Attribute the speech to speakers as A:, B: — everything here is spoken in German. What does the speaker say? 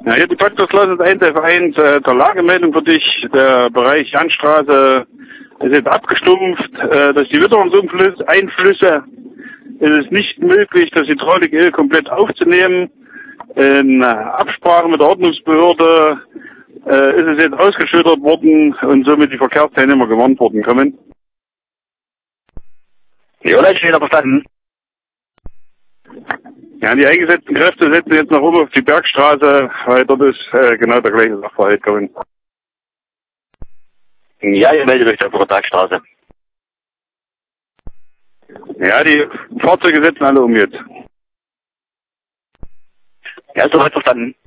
A: Ja, hier die Podcast-Klasse 1F1, zur Lagemeldung für dich. Der Bereich Janstraße ist jetzt abgestumpft. Durch die Witterungseinflüsse ist es nicht möglich, das Hydrauliköl komplett aufzunehmen. In Absprache mit der Ordnungsbehörde ist es jetzt ausgeschüttet worden und somit die Verkehrsteilnehmer gewarnt worden kommen.
B: Ja, Leute, wieder verstanden.
A: Ja, die eingesetzten Kräfte setzen jetzt nach oben auf die Bergstraße, weil dort ist genau der gleiche Sachverhalt kommen.
B: Ja, ihr meldet euch auf der Bergstraße.
A: Ja, die Fahrzeuge setzen alle um jetzt.
B: Ja, soweit verstanden.